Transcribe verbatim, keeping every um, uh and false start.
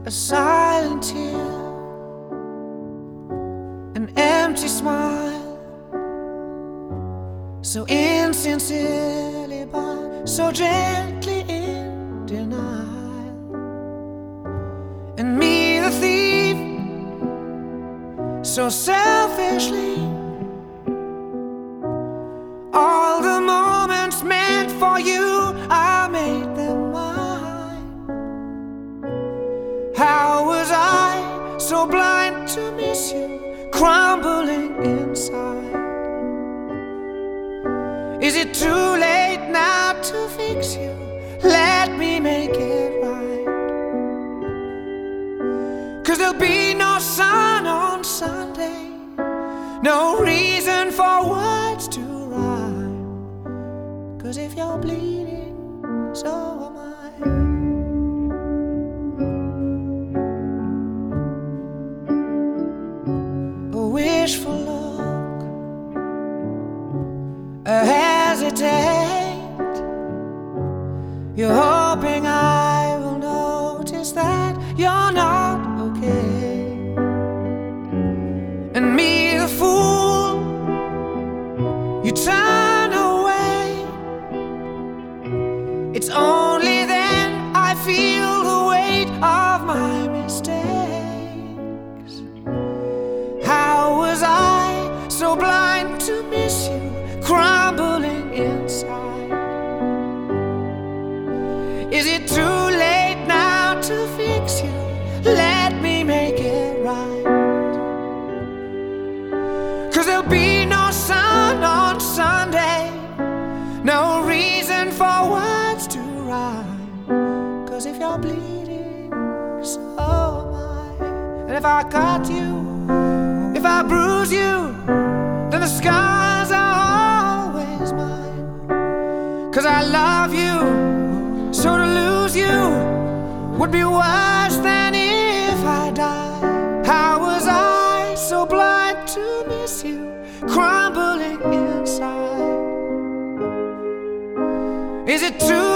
a silent tear, an empty smile, so insincerely but so gently in denial. And me the thief, so selfishly, all the moments meant for you, I made them mine. How was I so blind to miss you, crumbling inside? Is it too late now to fix you? Let me make it right. 'Cause there'll be no sun on Sunday, no reason for words to rhyme. 'Cause if you're bleeding, so am I. A wishful look, a hesitate. You're hoping I will notice that you're not okay. And me the fool, you turn away. It's only then I feel the weight of my mistakes. How was I so blind to miss you, crumbling inside? Is it too late now to fix you? Let me make it right. 'Cause there'll be no sun on Sunday, no reason for words to rhyme. 'Cause if you're bleeding, so am I. And if I cut you, if I bruise you, then the scars are always mine. 'Cause I love you, so to lose you would be worse than if I died. How was I so blind to miss you, crumbling inside? Is it too